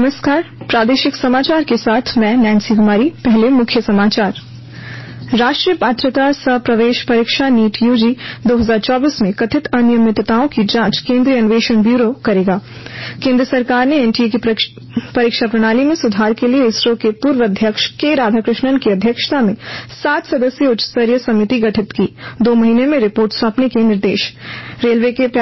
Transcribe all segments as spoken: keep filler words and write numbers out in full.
नमस्कार, प्रादेशिक समाचार के साथ मैं नैन्सी कुमारी। पहले मुख्य समाचार। राष्ट्रीय पात्रता सह प्रवेश परीक्षा नीट यूजी दो हज़ार चौबीस में कथित अनियमितताओं की जांच केंद्रीय अन्वेषण ब्यूरो करेगा। केंद्र सरकार ने एनटीए की परीक्षा प्रणाली में सुधार के लिए इसरो के पूर्व अध्यक्ष के राधाकृष्णन की अध्यक्षता में सात सदस्यीय उच्च स्तरीय समिति गठित की। दो महीने में रिपोर्ट सौंपने के निर्देश। रेलवे के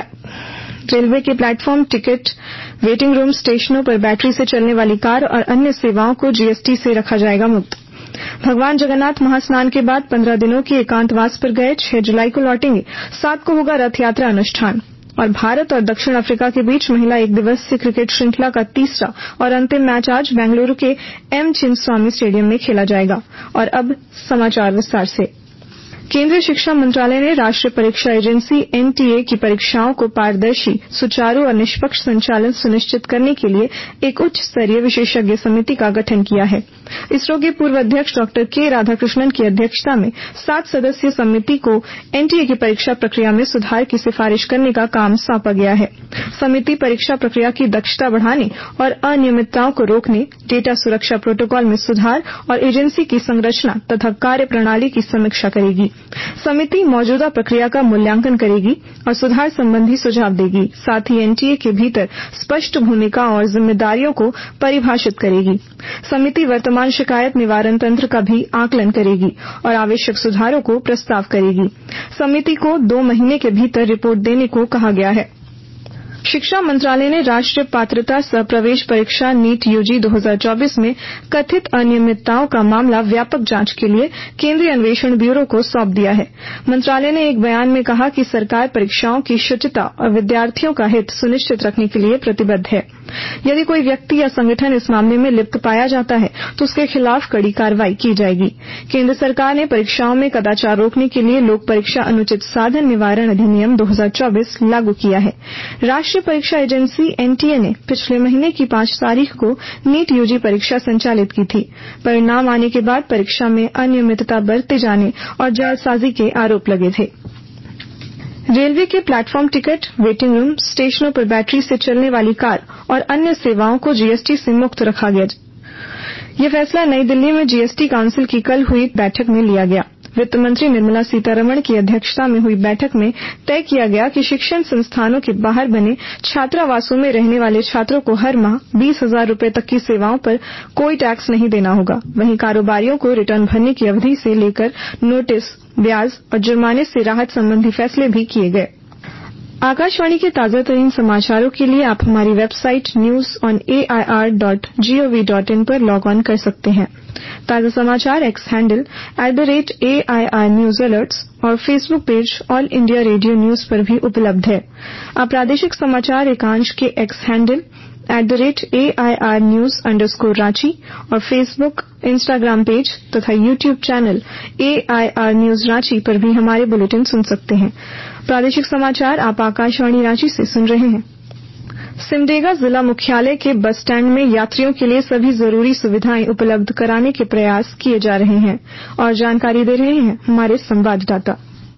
रेलवे के प्लेटफॉर्म, टिकट, वेटिंग रूम, स्टेशनों पर बैटरी से चलने वाली कार और अन्य सेवाओं को जीएसटी से रखा जाएगा मुक्त। भगवान जगन्नाथ महास्नान के बाद पंद्रह दिनों के एकांतवास पर गए छह जुलाई को लौटेंगे। सात को होगा रथ यात्रा अनुष्ठान। और भारत और दक्षिण अफ्रीका के बीच महिला एक दिवसीय क्रिकेट श्रृंखला का तीसरा और अंतिम मैच आज बेंगलुरु के एम चिन्नस्वामी स्टेडियम में खेला जाएगा। और अब समाचार विस्तार से। केंद्रीय शिक्षा मंत्रालय ने राष्ट्रीय परीक्षा एजेंसी एनटीए की परीक्षाओं को पारदर्शी, सुचारू और निष्पक्ष संचालन सुनिश्चित करने के लिए एक उच्च स्तरीय विशेषज्ञ समिति का गठन किया है। इसरो के पूर्व अध्यक्ष डॉक्टर के राधाकृष्णन की अध्यक्षता में सात सदस्यीय समिति को एनटीए की परीक्षा प्रक्रिया में सुधार की सिफारिश करने का काम सौंपा गया है। समिति परीक्षा प्रक्रिया की दक्षता बढ़ाने और अनियमितताओं को रोकने, डेटा सुरक्षा प्रोटोकॉल में सुधार और एजेंसी की संरचना तथा कार्य प्रणाली की समीक्षा करेगी। समिति मौजूदा प्रक्रिया का मूल्यांकन करेगी और सुधार संबंधी सुझाव देगी। साथ ही एनटीए के भीतर स्पष्ट भूमिका और जिम्मेदारियों को परिभाषित करेगी। समिति वर्तमान शिकायत निवारण तंत्र का भी आकलन करेगी और आवश्यक सुधारों को प्रस्ताव करेगी। समिति को दो महीने के भीतर रिपोर्ट देने को कहा गया है। शिक्षा मंत्रालय ने राष्ट्रीय पात्रता सह प्रवेश परीक्षा नीट यूजी दो हज़ार चौबीस में कथित अनियमितताओं का मामला व्यापक जांच के लिए केंद्रीय अन्वेषण ब्यूरो को सौंप दिया है। मंत्रालय ने एक बयान में कहा कि सरकार परीक्षाओं की शुचिता और विद्यार्थियों का हित सुनिश्चित रखने के लिए प्रतिबद्ध है। यदि कोई व्यक्ति या संगठन इस मामले में लिप्त पाया जाता है तो उसके खिलाफ कड़ी कार्रवाई की जाएगी। केंद्र सरकार ने परीक्षाओं में कदाचार रोकने के लिए लोक परीक्षा अनुचित साधन निवारण अधिनियम दो हज़ार चौबीस लागू किया है। राष्ट्रीय परीक्षा एजेंसी एनटीए ने पिछले महीने की पांच तारीख को नीट यूजी परीक्षा संचालित की थी। परिणाम आने के बाद परीक्षा में अनियमितता बरते जाने और जालसाजी के आरोप लगे थे। रेलवे के प्लेटफॉर्म, टिकट, वेटिंग रूम, स्टेशनों पर बैटरी से चलने वाली कार और अन्य सेवाओं को जीएसटी से मुक्त रखा गया। यह फैसला नई दिल्ली में जीएसटी काउंसिल की कल हुई बैठक में लिया गया। वित्त मंत्री निर्मला सीतारमण की अध्यक्षता में हुई बैठक में तय किया गया कि शिक्षण संस्थानों के बाहर बने छात्रावासों में रहने वाले छात्रों को हर माह बीस हजार रूपये तक की सेवाओं पर कोई टैक्स नहीं देना होगा। वहीं कारोबारियों को रिटर्न भरने की अवधि से लेकर नोटिस, ब्याज और जुर्माने से राहत संबंधी फैसले भी किए गए। आकाशवाणी के ताजा तरीन समाचारों के लिए आप हमारी website news on A I R dot G O V dot in पर लॉग ऑन कर सकते हैं। ताजा समाचार X handle at the rate A I R news alerts और Facebook page all India radio news पर भी उपलब्ध है। आप प्रादेशिक समाचार एकांश के X handle at the rate A I R news underscore Ranchi और फेसबुक, इंस्टाग्राम पेज तथा YouTube channel A I R news Ranchi पर भी हमारे बुलेटिन सुन सकते हैं। प्रादेशिक समाचार आप आकाशवाणी रांची से सुन रहे हैं। सिमडेगा जिला मुख्यालय के बस स्टैंड में यात्रियों के लिए सभी जरूरी सुविधाएं उपलब्ध कराने के प्रयास किए जा रहे हैं और जानकारी दे रहे हैं हमारे संवाददाता।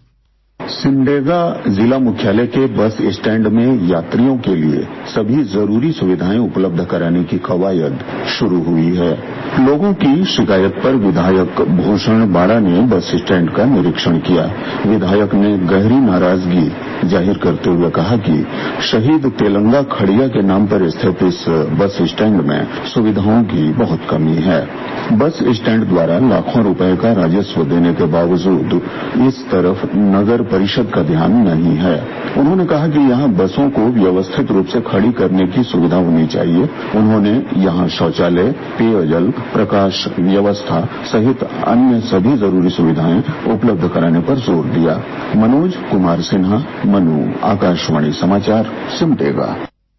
सिमडेगा जिला मुख्यालय के बस स्टैंड में यात्रियों के लिए सभी जरूरी सुविधाएं उपलब्ध कराने की कवायद शुरू हुई है। लोगों की शिकायत पर विधायक भूषण बाड़ा ने बस स्टैंड का निरीक्षण किया। विधायक ने गहरी नाराजगी जाहिर करते हुए कहा कि शहीद तेलंगा खड़िया के नाम पर स्थित इस बस स्टैंड में सुविधाओं की बहुत कमी है। बस स्टैंड द्वारा लाखों रुपए का राजस्व देने के बावजूद इस तरफ नगर परिषद का ध्यान नहीं है। उन्होंने कहा कि यहां बसों को व्यवस्थित रूप से खड़ी करने की सुविधा होनी चाहिए। उन्होंने यहां शौचालय, पेयजल, प्रकाश व्यवस्था सहित अन्य सभी जरूरी सुविधाएं उपलब्ध कराने पर जोर दिया। मनोज कुमार सिन्हा, मनु, आकाशवाणी समाचार, सिमडेगा।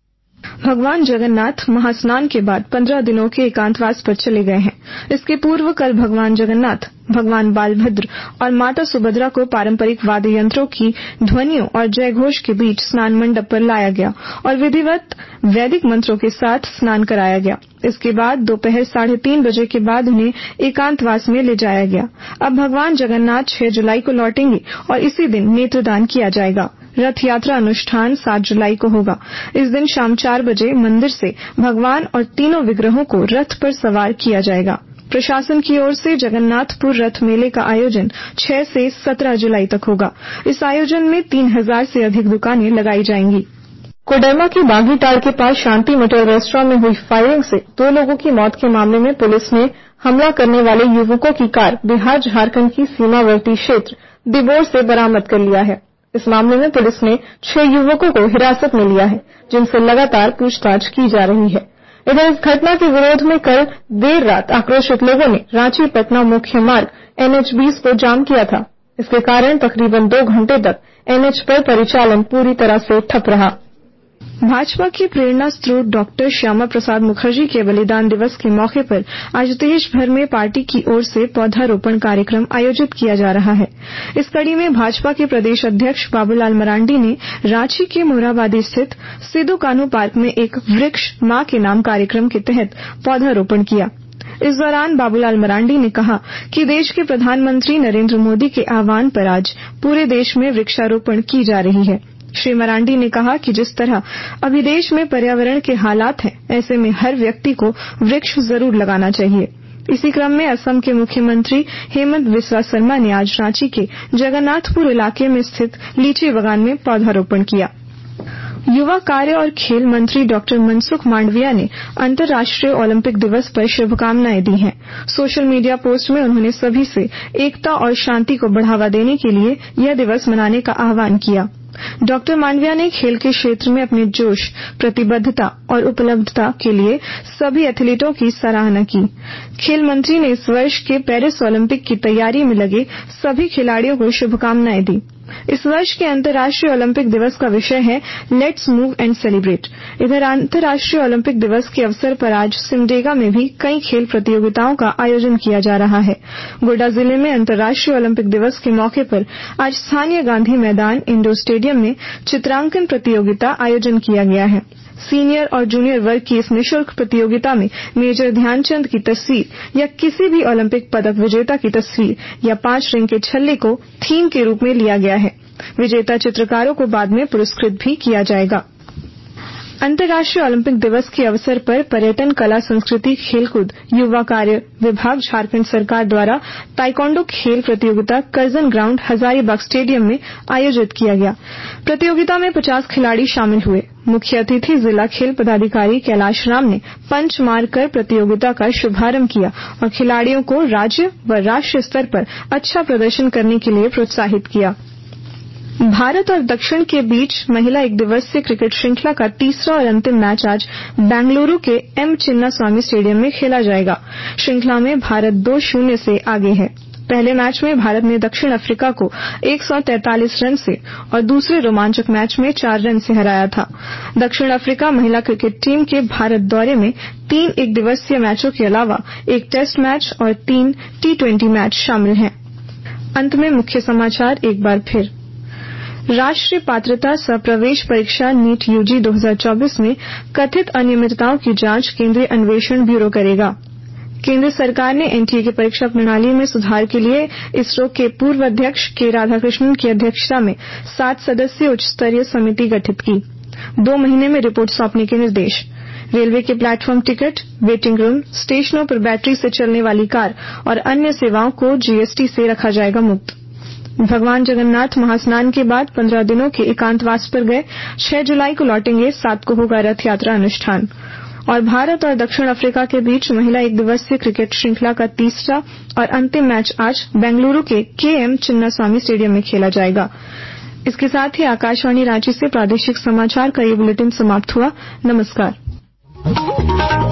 भगवान जगन्नाथ महास्नान के बाद पंद्रह दिनों के एकांतवास पर चले गए हैं। इसके पूर्व कल भगवान जगन्नाथ भगवान बालभद्र और माता सुभद्रा को पारंपरिक वाद्य यंत्रों की ध्वनियों और जयघोष के बीच स्नान मंडप पर लाया गया और विधिवत वैदिक मंत्रों के साथ स्नान कराया गया। इसके बाद दोपहर साढ़े तीन बजे के बाद उन्हें एकांतवास में ले जाया गया। अब भगवान जगन्नाथ छह जुलाई को लौटेंगे और इसी दिन नेत्रदान किया जाएगा। रथ यात्रा अनुष्ठान सात जुलाई को होगा। इस दिन शाम चार बजे मंदिर से भगवान और तीनों विग्रहों को रथ पर सवार किया जाएगा। प्रशासन की ओर से जगन्नाथपुर रथ मेले का आयोजन छह से सत्रह जुलाई तक होगा। इस आयोजन में तीन हजार से अधिक दुकानें लगाई जाएंगी। कोडरमा के बागीटार के पास शांति मटर रेस्टोरेंट में हुई फायरिंग से दो लोगों की मौत के मामले में पुलिस ने हमला करने वाले युवकों की कार बिहार झारखंड की सीमावर्ती क्षेत्र दिबोर से बरामद कर लिया है। इस मामले में पुलिस ने छह युवकों को हिरासत में लिया है, जिनसे लगातार पूछताछ की जा रही है। इधर इस घटना के विरोध में कल देर रात आक्रोशित लोगों ने रांची पटना मुख्य मार्ग एन एच बीस को जाम किया था। इसके कारण तकरीबन दो घंटे तक एन एच पर परिचालन पूरी तरह से ठप रहा। भाजपा के प्रेरणा स्रोत डॉक्टर श्यामा प्रसाद मुखर्जी के बलिदान दिवस के मौके पर आज देश भर में पार्टी की ओर से पौधारोपण कार्यक्रम आयोजित किया जा रहा है। इस कड़ी में भाजपा के प्रदेश अध्यक्ष बाबूलाल मरांडी ने रांची के मोरहाबादी स्थित सिद्धू कान्हू पार्क में एक वृक्ष मां के नाम कार्यक्रम के तहत पौधारोपण किया। इस दौरान बाबूलाल मरांडी ने कहा कि देश के प्रधानमंत्री नरेंद्र मोदी के आह्वान पर आज पूरे देश में वृक्षारोपण की जा रही है। श्री मरांडी ने कहा कि जिस तरह अभी देश में पर्यावरण के हालात हैं, ऐसे में हर व्यक्ति को वृक्ष जरूर लगाना चाहिए। इसी क्रम में असम के मुख्यमंत्री हेमंत बिस्वा शर्मा ने आज रांची के जगन्नाथपुर इलाके में स्थित लीची बागान में पौधारोपण किया। युवा कार्य और खेल मंत्री डॉक्टर मनसुख मांडविया ने अंतर्राष्ट्रीय ओलंपिक दिवस पर शुभकामनाएं दी हैं। सोशल मीडिया पोस्ट में उन्होंने सभी से एकता और शांति को बढ़ावा देने के लिए यह दिवस मनाने का आह्वान किया। डॉक्टर मांडविया ने खेल के क्षेत्र में अपने जोश, प्रतिबद्धता और उपलब्धता के लिए सभी एथलीटों की सराहना की। खेल मंत्री ने इस वर्ष के पेरिस ओलंपिक की तैयारी में लगे सभी खिलाड़ियों को शुभकामनाएं दी। इस वर्ष के अंतर्राष्ट्रीय ओलंपिक दिवस का विषय है लेट्स मूव एंड सेलिब्रेट। इधर अंतर्राष्ट्रीय ओलंपिक दिवस के अवसर पर आज सिमडेगा में भी कई खेल प्रतियोगिताओं का आयोजन किया जा रहा है। गोड्डा जिले में अंतर्राष्ट्रीय ओलंपिक दिवस के मौके पर आज स्थानीय गांधी मैदान इंडोर स्टेडियम में चित्रांकन प्रतियोगिता आयोजन किया गया है। सीनियर और जूनियर वर्ग की इस निःशुल्क प्रतियोगिता में मेजर ध्यानचंद की तस्वीर या किसी भी ओलंपिक पदक विजेता की तस्वीर या पांच रिंग के छल्ले को थीम के रूप में लिया गया है। विजेता चित्रकारों को बाद में पुरस्कृत भी किया जाएगा। अंतर्राष्ट्रीय ओलंपिक दिवस के अवसर पर पर्यटन, कला, संस्कृति, खेलकूद, युवा कार्य विभाग झारखंड सरकार द्वारा ताइक्वांडो खेल प्रतियोगिता करजन ग्राउंड हजारीबाग स्टेडियम में आयोजित किया गया। प्रतियोगिता में पचास खिलाड़ी शामिल हुए। मुख्य अतिथि जिला खेल पदाधिकारी कैलाश राम ने पंच मारकर प्रतियोगिता का शुभारंभ किया और खिलाड़ियों को राज्य व राष्ट्रीय स्तर पर अच्छा प्रदर्शन करने के लिए प्रोत्साहित किया। भारत और दक्षिण के बीच महिला एक दिवसीय क्रिकेट श्रृंखला का तीसरा और अंतिम मैच आज बेंगलुरु के एम चिन्नास्वामी स्टेडियम में खेला जाएगा। श्रृंखला में भारत दो शून्य से आगे है। पहले मैच में भारत ने दक्षिण अफ्रीका को एक सौ तैंतालीस रन से और दूसरे रोमांचक मैच में चार रन से हराया था। दक्षिण अफ्रीका महिला क्रिकेट टीम के भारत दौरे में तीन एक दिवसीय मैचों के अलावा एक टेस्ट मैच और तीन टी ट्वेंटी मैच शामिल हैं। अंत में मुख्य समाचार एक बार फिर। राष्ट्रीय पात्रता सह प्रवेश परीक्षा नीट यूजी दो हज़ार चौबीस में कथित अनियमितताओं की जांच केंद्रीय अन्वेषण ब्यूरो करेगा। केंद्र सरकार ने एनटीए की परीक्षा प्रणाली में सुधार के लिए इसरो के पूर्व अध्यक्ष के राधाकृष्णन की अध्यक्षता में सात सदस्यीय उच्च स्तरीय समिति गठित की। दो महीने में रिपोर्ट सौंपने के निर्देश। रेलवे के प्लेटफॉर्म टिकट, वेटिंग रूम, स्टेशनों पर बैटरी से चलने वाली कार और अन्य सेवाओं को जीएसटी से रखा जाएगा मुक्त। भगवान जगन्नाथ महास्नान के बाद पंद्रह दिनों के एकांतवास पर गए। छह जुलाई को लौटेंगे, सात को होगा रथ यात्रा अनुष्ठान। और भारत और दक्षिण अफ्रीका के बीच महिला एक दिवसीय क्रिकेट श्रृंखला का तीसरा और अंतिम मैच आज बेंगलुरु के के एम चिन्नास्वामी स्टेडियम में खेला जाएगा। इसके साथ ही आकाशवाणी रांची से प्रादेशिक समाचार का ये बुलेटिन समाप्त हुआ। नमस्कार।